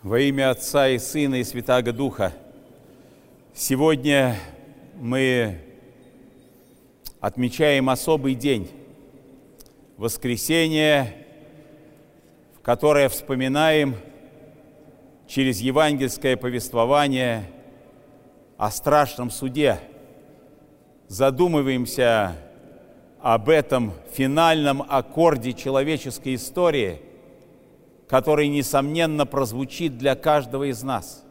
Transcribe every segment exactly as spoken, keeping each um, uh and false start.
Во имя Отца и Сына и Святаго Духа, сегодня мы отмечаем особый день, воскресенье, в которое вспоминаем через евангельское повествование о страшном суде, задумываемся об этом финальном аккорде человеческой истории, который, несомненно, прозвучит для каждого из нас.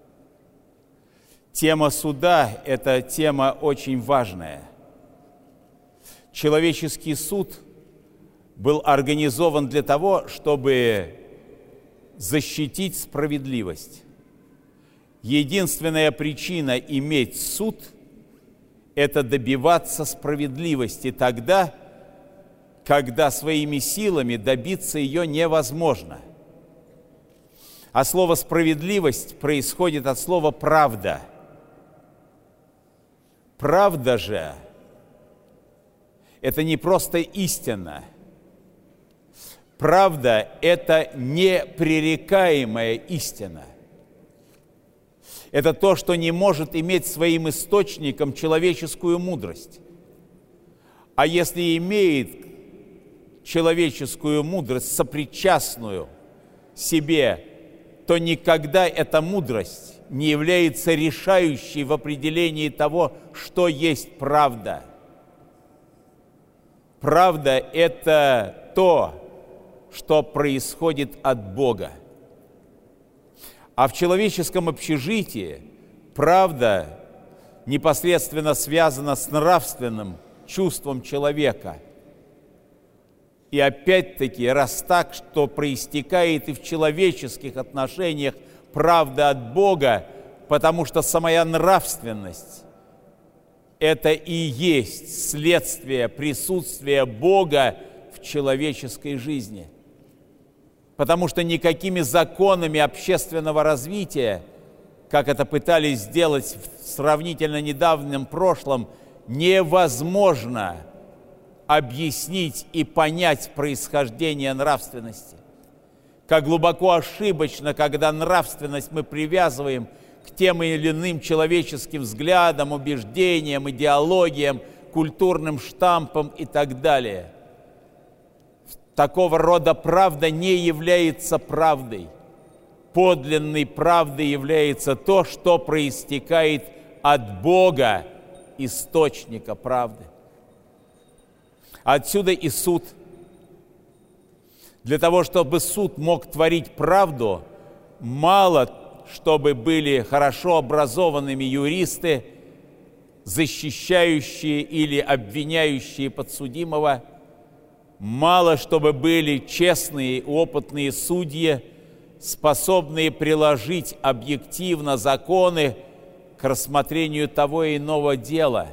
Тема суда – это тема очень важная. Человеческий суд был организован для того, чтобы защитить справедливость. Единственная причина иметь суд – это добиваться справедливости тогда, когда своими силами добиться ее невозможно. А слово «справедливость» происходит от слова «правда». Правда же – это не просто истина. Правда – это непререкаемая истина. Это то, что не может иметь своим источником человеческую мудрость. А если имеет человеческую мудрость, сопричастную себе, то никогда эта мудрость не является решающей в определении того, что есть правда. Правда – это то, что происходит от Бога. А в человеческом общежитии правда непосредственно связана с нравственным чувством человека. И опять-таки, раз так, что проистекает и в человеческих отношениях правда от Бога, потому что самая нравственность – это и есть следствие присутствия Бога в человеческой жизни. Потому что никакими законами общественного развития, как это пытались сделать в сравнительно недавнем прошлом, невозможно объяснить и понять происхождение нравственности. Как глубоко ошибочно, когда нравственность мы привязываем к тем или иным человеческим взглядам, убеждениям, идеологиям, культурным штампам и так далее. Такого рода правда не является правдой. Подлинной правдой является то, что проистекает от Бога, источника правды. Отсюда и суд. Для того, чтобы суд мог творить правду, мало чтобы были хорошо образованными юристы, защищающие или обвиняющие подсудимого, мало чтобы были честные, опытные судьи, способные приложить объективно законы к рассмотрению того и иного дела.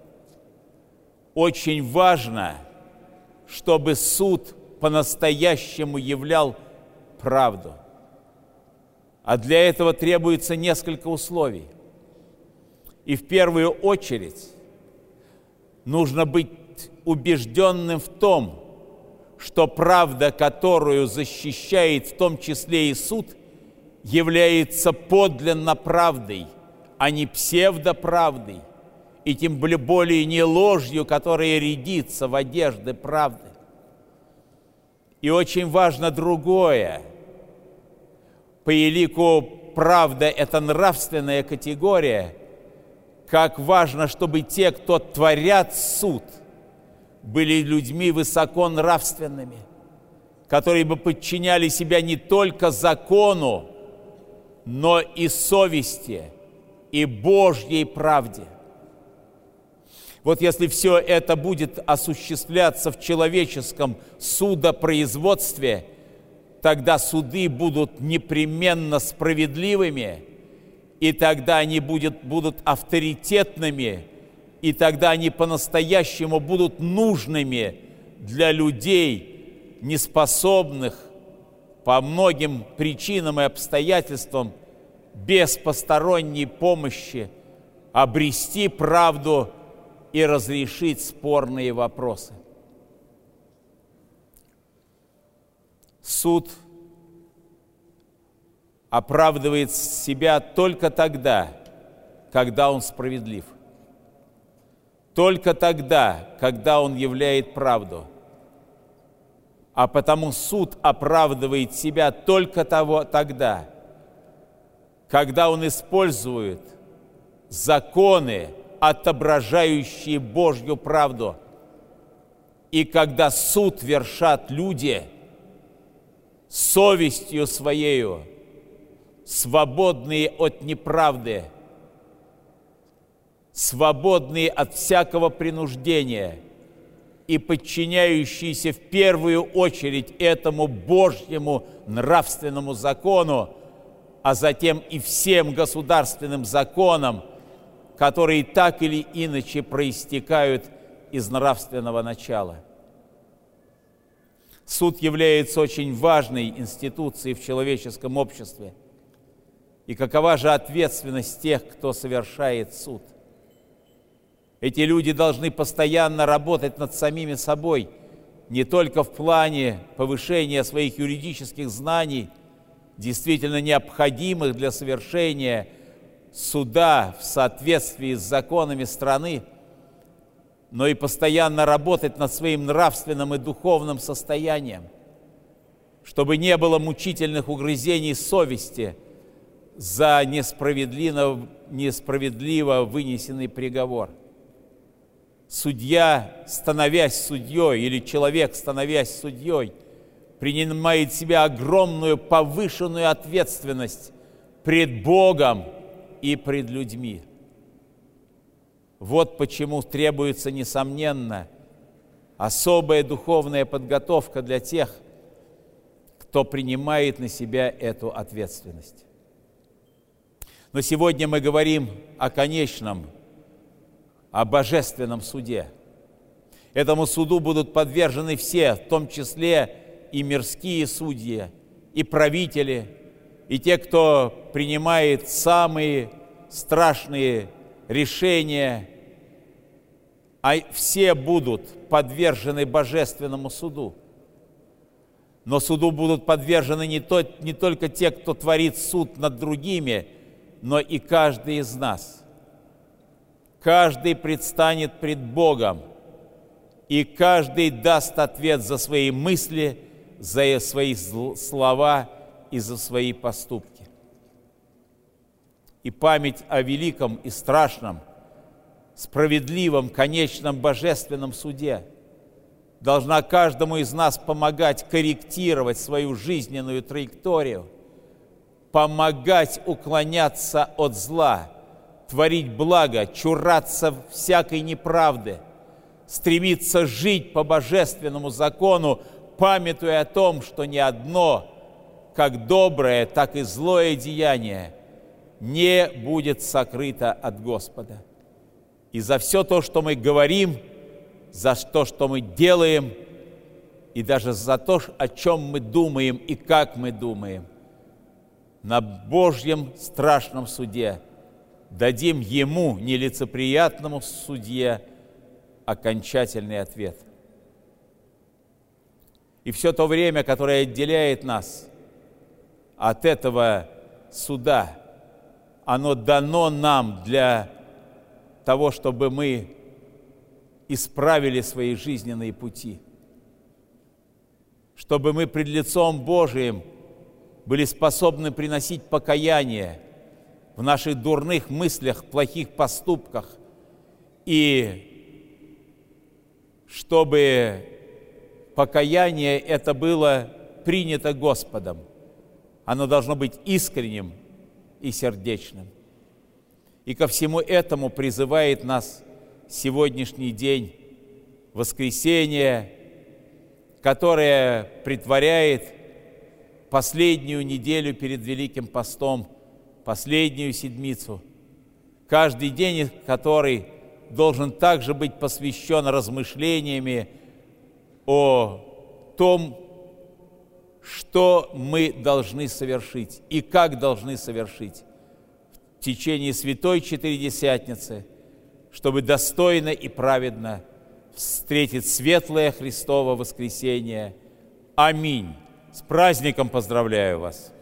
Очень важно, чтобы суд по-настоящему являл правду. А для этого требуется несколько условий. И в первую очередь нужно быть убежденным в том, что правда, которую защищает в том числе и суд, является подлинно правдой, а не псевдоправдой, и тем более не ложью, которая рядится в одежды правды. И очень важно другое. По елику правда – это нравственная категория. Как важно, чтобы те, кто творят суд, были людьми высоконравственными, которые бы подчиняли себя не только закону, но и совести, и Божьей правде. Вот если все это будет осуществляться в человеческом судопроизводстве, тогда суды будут непременно справедливыми, и тогда они будут, будут авторитетными, и тогда они по-настоящему будут нужными для людей, неспособных по многим причинам и обстоятельствам без посторонней помощи обрести правду и разрешить спорные вопросы. Суд оправдывает себя только тогда, когда он справедлив. Только тогда, когда он являет правду. А потому суд оправдывает себя только того, тогда, когда он использует законы, отображающие Божью правду, и когда суд вершат люди совестью своею, свободные от неправды, свободные от всякого принуждения и подчиняющиеся в первую очередь этому Божьему нравственному закону, а затем и всем государственным законам, которые так или иначе проистекают из нравственного начала. Суд является очень важной институцией в человеческом обществе. И какова же ответственность тех, кто совершает суд? Эти люди должны постоянно работать над самими собой, не только в плане повышения своих юридических знаний, действительно необходимых для совершения суда в соответствии с законами страны, но и постоянно работать над своим нравственным и духовным состоянием, чтобы не было мучительных угрызений совести за несправедливо, несправедливо вынесенный приговор. Судья, становясь судьей, или человек, становясь судьей, принимает в себя огромную повышенную ответственность пред Богом и пред людьми. Вот почему требуется, несомненно, особая духовная подготовка для тех, кто принимает на себя эту ответственность. Но сегодня мы говорим о конечном, о божественном суде. Этому суду будут подвержены все, в том числе и мирские судьи, и правители, и те, кто принимает самые страшные решения, а все будут подвержены божественному суду. Но суду будут подвержены не, то, не только те, кто творит суд над другими, но и каждый из нас. Каждый предстанет пред Богом, и каждый даст ответ за свои мысли, за свои слова и за свои поступки. И память о великом и страшном, справедливом, конечном божественном суде должна каждому из нас помогать корректировать свою жизненную траекторию, помогать уклоняться от зла, творить благо, чураться всякой неправды, стремиться жить по божественному закону, памятуя о том, что ни одно, как доброе, так и злое деяние, не будет сокрыто от Господа. И за все то, что мы говорим, за то, что мы делаем, и даже за то, о чем мы думаем и как мы думаем, на Божьем страшном суде дадим Ему, нелицеприятному судье, окончательный ответ. И все то время, которое отделяет нас от этого суда, оно дано нам для того, чтобы мы исправили свои жизненные пути, чтобы мы пред лицом Божиим были способны приносить покаяние в наших дурных мыслях, плохих поступках, и чтобы покаяние это было принято Господом. Оно должно быть искренним и сердечным. И ко всему этому призывает нас сегодняшний день, воскресенье, которое претворяет последнюю неделю перед Великим постом, последнюю седмицу, каждый день, который должен также быть посвящен размышлениями о том, что мы должны совершить и как должны совершить в течение Святой Четыредесятницы, чтобы достойно и праведно встретить светлое Христово воскресение. Аминь. С праздником поздравляю вас!